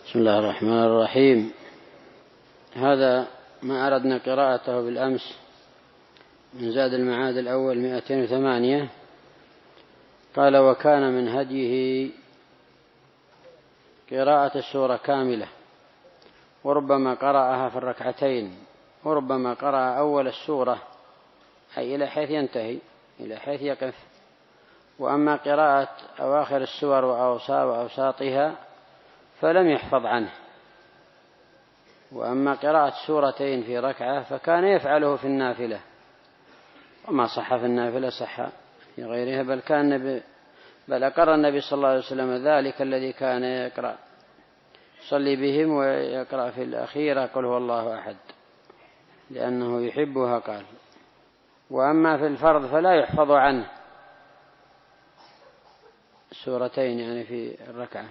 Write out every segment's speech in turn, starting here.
بسم الله الرحمن الرحيم. هذا ما أردنا قراءته بالأمس من زاد المعاد الأول 208. قال: وكان من هديه قراءة السورة كاملة، وربما قرأها في الركعتين، وربما قرأ أول السورة أي إلى حيث ينتهي، إلى حيث يقف. وأما قراءة أواخر السور وأوساطها فلم يحفظ عنه. وأما قراءة سورتين في ركعة فكان يفعله في النافلة، وما صح في النافلة صح في غيرها، بل أقر النبي صلى الله عليه وسلم ذلك الذي كان يقرأ يصلي بهم ويقرأ في الأخيرة قل هو الله أحد لأنه يحبها قال. وأما في الفرض فلا يحفظ عنه سورتين يعني في الركعة.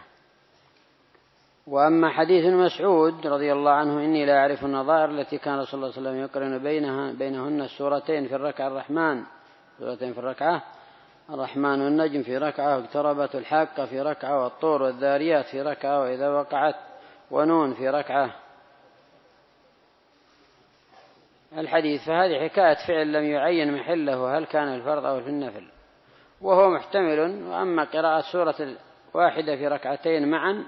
وأما حديث مسعود رضي الله عنه: إني لا أعرف النظائر التي كان صلى الله عليه وسلم يقرن بينهن السورتين في الركعة الرحمن، سورتين في الركعة الرحمن والنجم في ركعة، واقتربت الحاقة في ركعة، والطور والذاريات في ركعة، وإذا وقعت ونون في ركعة. الحديث فهذه حكاية فعل لم يعين محله هل كان الفرض أو في النفل، وهو محتمل. وأما قراءة سورة واحدة في ركعتين معا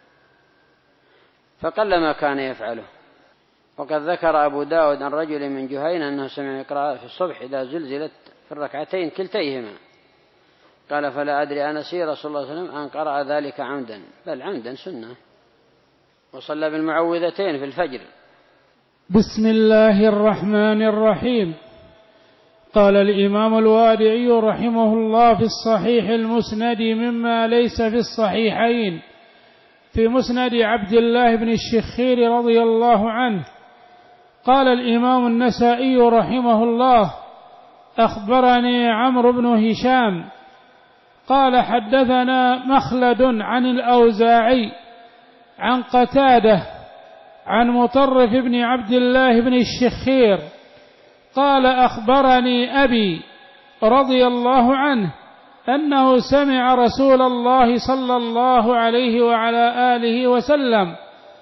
فقلما كان يفعله. وقد ذكر أبو داود عن رجل من جهينة أنه سمع يقرأ في الصبح إذا زلزلت في الركعتين كلتيهما. قال: فلا أدري أنسي رسول الله صلى الله عليه وسلم أن قرأ ذلك عمدا، بل عمدا سنة. وصلى بالمعوذتين في الفجر. بسم الله الرحمن الرحيم. قال الإمام الوادعي رحمه الله في الصحيح المسند مما ليس في الصحيحين، في مسند عبد الله بن الشخير رضي الله عنه. قال الإمام النسائي رحمه الله: أخبرني عمرو بن هشام قال: حدثنا مخلد عن الأوزاعي عن قتادة عن مطرف بن عبد الله بن الشخير قال: أخبرني أبي رضي الله عنه أنه سمع رسول الله صلى الله عليه وعلى آله وسلم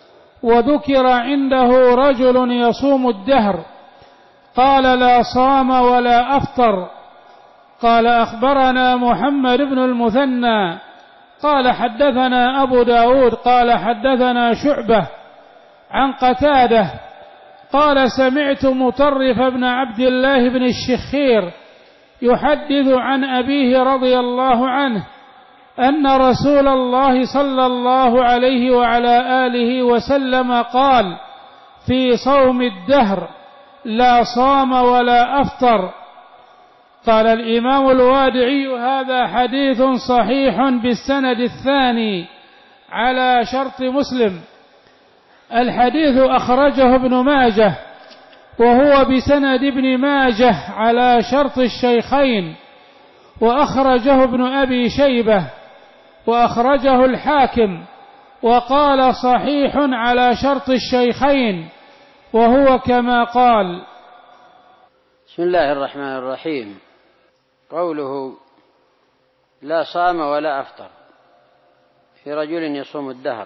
وذكر عنده رجل يصوم الدهر قال: لا صام ولا أفطر. قال: أخبرنا محمد بن المثنى قال: حدثنا أبو داود قال: حدثنا شعبة عن قتادة قال: سمعت مطرف بن عبد الله بن الشخير يحدث عن أبيه رضي الله عنه أن رسول الله صلى الله عليه وعلى آله وسلم قال في صوم الدهر: لا صام ولا أفطر. قال الإمام الوادعي: هذا حديث صحيح بالسند الثاني على شرط مسلم. الحديث أخرجه ابن ماجه وهو بسند ابن ماجه على شرط الشيخين، وأخرجه ابن أبي شيبة، وأخرجه الحاكم وقال صحيح على شرط الشيخين، وهو كما قال. بسم الله الرحمن الرحيم. قوله لا صام ولا أفطر في رجل يصوم الدهر،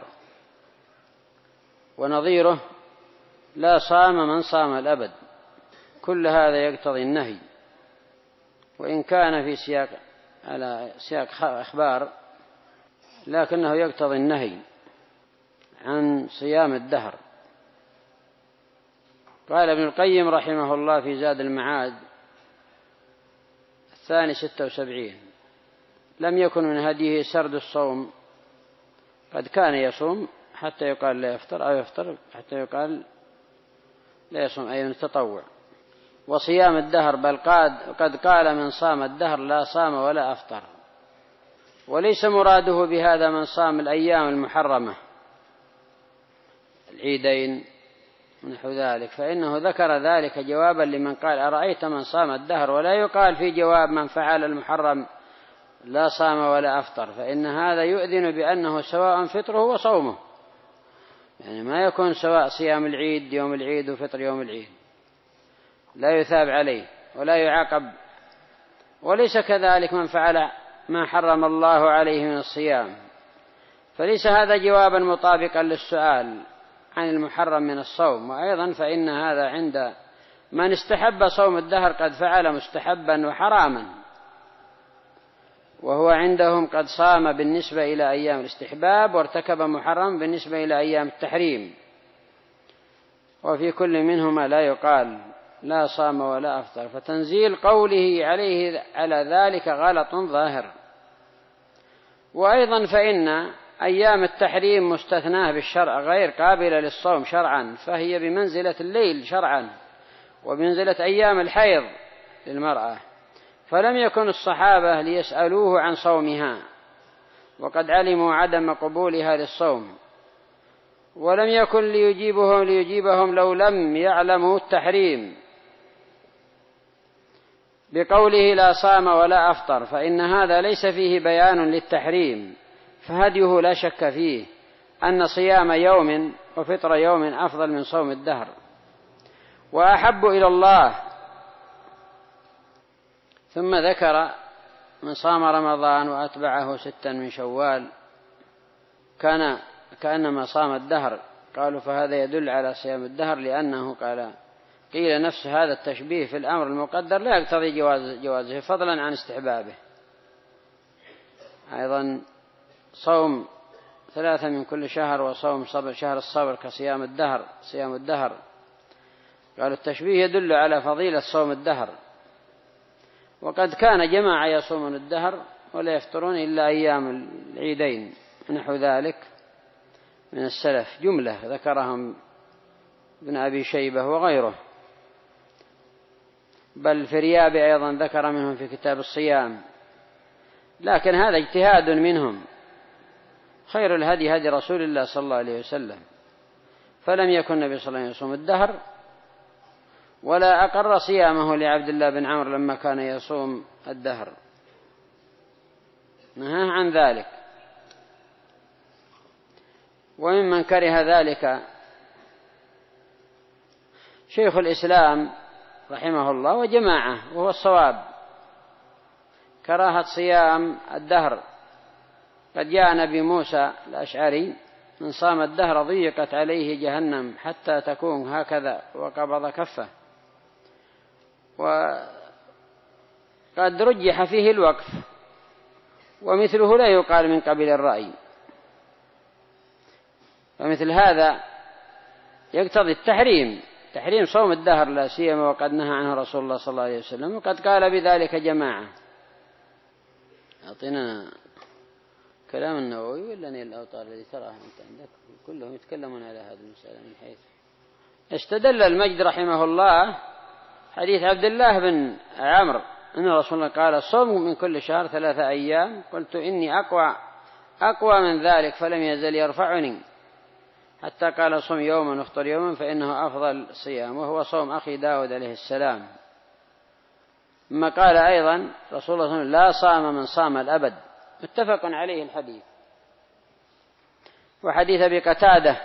ونظيره لا صام من صام الأبد، كل هذا يقتضي النهي، وإن كان في سياق أخبار لكنه يقتضي النهي عن صيام الدهر. قال ابن القيم رحمه الله في زاد المعاد الثاني 76: لم يكن من هديه سرد الصوم، قد كان يصوم حتى يقال لا يفطر، أو يفطر حتى يقال لا يصوم، أي من التطوع. وصيام الدهر بل قد قال من صام الدهر لا صام ولا أفطر. وليس مراده بهذا من صام الأيام المحرمة العيدين ونحو ذلك، فإنه ذكر ذلك جوابا لمن قال أرأيت من صام الدهر، ولا يقال في جواب من فعل المحرم لا صام ولا أفطر، فإن هذا يؤذن بأنه سواء فطره وصومه، يعني ما يكون سواء صيام العيد يوم العيد وفطر يوم العيد، لا يثاب عليه ولا يعاقب. وليس كذلك من فعل ما حرم الله عليه من الصيام، فليس هذا جوابا مطابقا للسؤال عن المحرم من الصوم. وأيضا فإن هذا عند من استحب صوم الدهر قد فعل مستحبا وحراما، وهو عندهم قد صام بالنسبة إلى أيام الاستحباب وارتكب محرم بالنسبة إلى أيام التحريم، وفي كل منهما لا يقال لا صام ولا أفطر، فتنزيل قوله عليه على ذلك غلط ظاهر. وأيضا فإن أيام التحريم مستثناة بالشرع غير قابلة للصوم شرعا، فهي بمنزلة الليل شرعا وبمنزلة أيام الحيض للمرأة، فلم يكن الصحابة ليسألوه عن صومها وقد علموا عدم قبولها للصوم، ولم يكن ليجيبهم لو لم يعلموا التحريم بقوله لا صام ولا أفطر، فإن هذا ليس فيه بيان للتحريم، فهديه لا شك فيه أن صيام يوم وفطر يوم أفضل من صوم الدهر وأحب إلى الله. ثم ذكر من صام رمضان وأتبعه 6 من شوال كان كأنما صام الدهر، قالوا فهذا يدل على صيام الدهر، لأنه قيل نفس هذا التشبيه في الأمر المقدر لا يقتضي جوازه فضلا عن استحبابه. أيضا صوم 3 من كل شهر وصوم شهر الصبر كصيام الدهر صيام الدهر، قالوا التشبيه يدل على فضيلة صوم الدهر، وقد كان جماعة يصومون الدهر ولا يفطرون إلا أيام العيدين نحو ذلك من السلف، جملة ذكرهم ابن أبي شيبة وغيره، بل فريابي أيضا ذكر منهم في كتاب الصيام، لكن هذا اجتهاد منهم. خير الهدي هدي رسول الله صلى الله عليه وسلم، فلم يكن النبي صلى الله عليه وسلم يصوم الدهر، ولا أقر صيامه لعبد الله بن عمرو لما كان يصوم الدهر، نهاه عن ذلك. وممن كره ذلك شيخ الإسلام رحمه الله وجماعة، وهو الصواب، كراهة صيام الدهر. قد جاء نبي موسى الأشعري من صام الدهر ضيقت عليه جهنم حتى تكون هكذا وقبض كفه، وقد رجح فيه الوقف، ومثله لا يقال من قبيل الرأي، فمثل هذا يقتضي التحريم، تحريم صوم الدهر لا سيما وقد نهى عنه رسول الله صلى الله عليه وسلم، وقد قال بذلك جماعة. أعطينا كلام النووي ولا نيل الأوطار الذي تراها أنت عندك، كلهم يتكلمون على هذه المسألة من حيث استدل المجد رحمه الله حديث عبد الله بن عمرو أن رسول الله قال صوم من كل شهر 3 أيام، قلت إني أقوى من ذلك فلم يزل يرفعني حتى قال صوم يوما وافطر يوما فإنه أفضل صيام، وهو صوم أخي داود عليه السلام. ثم قال أيضا رسول الله صلى الله عليه وسلم لا صام من صام الأبد، متفق عليه الحديث. وحديث أبي قتادة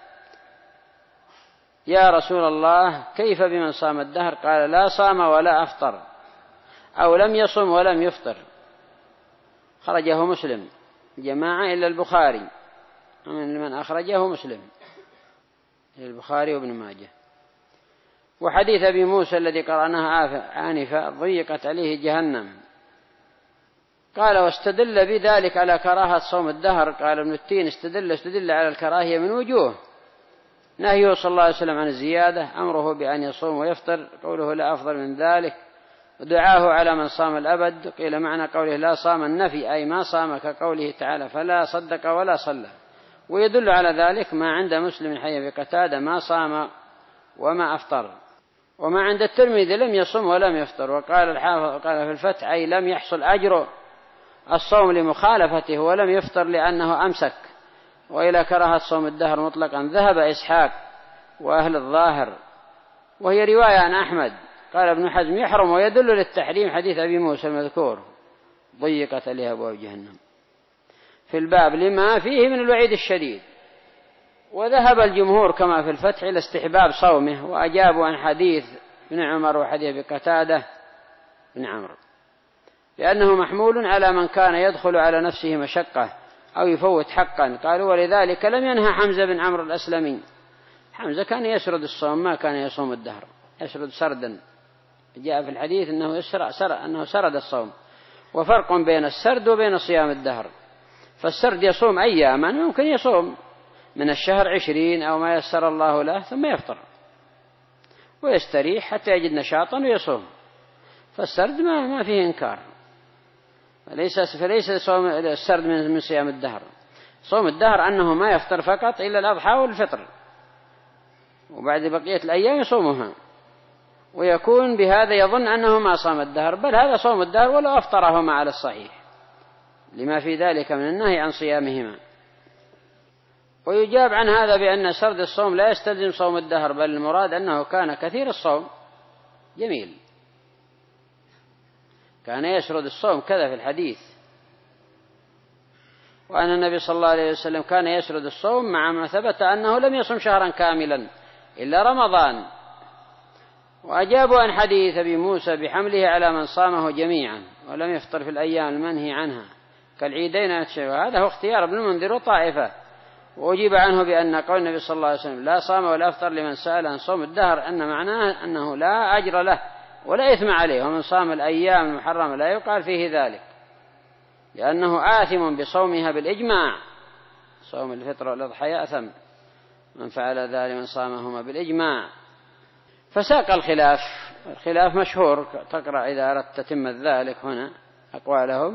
يا رسول الله كيف بمن صام الدهر؟ قال لا صام ولا أفطر، أو لم يصم ولم يفطر، خرجه مسلم جماعة إلا البخاري، من أخرجه مسلم البخاري وابن ماجه. وحديث أبي موسى الذي قرأناه آنفا ضيقت عليه جهنم، قال واستدل بذلك على كراهة صوم الدهر. قال ابن التين استدل على الكراهية من وجوه: نهيه صلى الله عليه وسلم عن الزيادة، أمره بأن يصوم ويفطر، قوله لا أفضل من ذلك، ودعاه على من صام الأبد. قيل معنى قوله لا صام النفي أي ما صام، كقوله تعالى فلا صدق ولا صلى. ويدل على ذلك ما عند مسلم حي بقتادة ما صام وما أفطر، وما عند الترمذي لم يصم ولم يفطر. وقال الحافظ قال في الفتح أي لم يحصل أجر الصوم لمخالفته ولم يفطر لأنه أمسك. وإلى كراهة صوم الدهر مطلقا ذهب إسحاق وأهل الظاهر، وهي رواية عن أحمد. قال ابن حزم يحرم ويدل للتحريم حديث أبي موسى المذكور ضيقت عليها أبواب جهنم في الباب لما فيه من الوعيد الشديد. وذهب الجمهور كما في الفتح إلى استحباب صومه، وأجابوا عن حديث ابن عمر وحديث بقتادة بن عمرو، لأنه محمول على من كان يدخل على نفسه مشقة أو يفوت حقا. قالوا ولذلك لم ينهى حمزة بن عمرو الأسلمي. حمزة كان يسرد الصوم، ما كان يصوم الدهر، يسرد سردا. جاء في الحديث أنه سرد الصوم. وفرق بين السرد وبين صيام الدهر. فالسرد يصوم أياما، ممكن يصوم من الشهر 20 أو ما يسر الله له، ثم يفطر ويستريح حتى يجد نشاطا ويصوم. فالسرد ما فيه إنكار. فليس صوم السرد من صيام الدهر. صوم الدهر أنه ما يفطر فقط إلا الأضحى والفطر، وبعد بقية الأيام يصومها، ويكون بهذا يظن أنه ما صام الدهر، بل هذا صوم الدهر ولا أفطرهما على الصحيح، لما في ذلك من النهي عن صيامهما. ويجاب عن هذا بأن سرد الصوم لا يستلزم صوم الدهر، بل المراد أنه كان كثير الصوم. جميل، كان يسرد الصوم كذا في الحديث. وأن النبي صلى الله عليه وسلم كان يسرد الصوم مع ما ثبت أنه لم يصم شهرا كاملا إلا رمضان. وأجابوا عن حديث أبي موسى بحمله على من صامه جميعا ولم يفطر في الأيام المنهي عنها كالعيدين. هذا هو اختيار ابن المنذر وطائفة. وأجيب عنه بأن قول النبي صلى الله عليه وسلم لا صام ولا أفطر لمن سأل عن صوم الدهر أن معناه أنه لا أجر له ولا إثم عليه، ومن صام الأيام المحرمة لا يقال فيه ذلك، لأنه آثم بصومها بالإجماع. صوم الفطر والأضحى يأثم من فعل ذلك من صامهما بالإجماع. فساق الخلاف مشهور، تقرأ إذا أردت تتم ذلك هنا أقوالهم.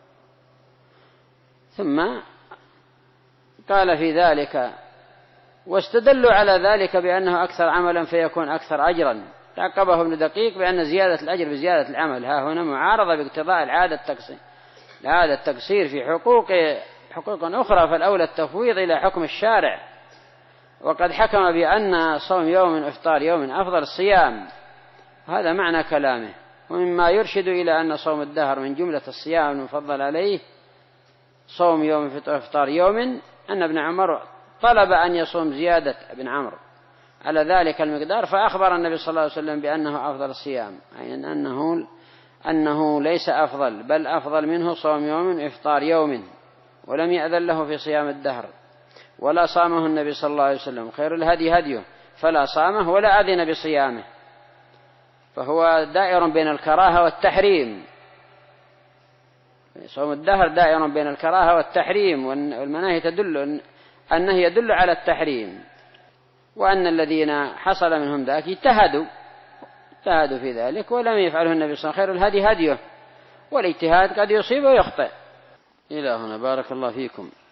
ثم قال في ذلك واستدلوا على ذلك بأنه أكثر عملا فيكون أكثر أجرا. تعقبه ابن دقيق بأن زيادة الأجر بزيادة العمل ها هنا معارضة باقتضاء العادة التقصير في حقوق أخرى، فالأولى التفويض إلى حكم الشارع. وقد حكم بأن صوم يوم إفطار يوم أفضل الصيام، هذا معنى كلامه. ومما يرشد إلى أن صوم الدهر من جملة الصيام المفضل عليه صوم يوم إفطار يوم أن ابن عمر طلب أن يصوم زيادة ابن عمرو على ذلك المقدار، فأخبر النبي صلى الله عليه وسلم بأنه أفضل الصيام، أي أنه ليس أفضل بل أفضل منه صوم يوم إفطار يوم، ولم يأذن له في صيام الدهر ولا صامه النبي صلى الله عليه وسلم. خير الهدي هديه فلا صامه ولا أذن بصيامه، فهو دائر بين الكراهة والتحريم. صوم الدهر دائر بين الكراهة والتحريم، النهي يدل على التحريم، وأن الذين حصل منهم ذاك اجتهدوا في ذلك ولم يفعله النبي صلى الله عليه وسلم. خير الهدي هديه، والاجتهاد قد يصيب ويخطئ. إلى هنا بارك الله فيكم.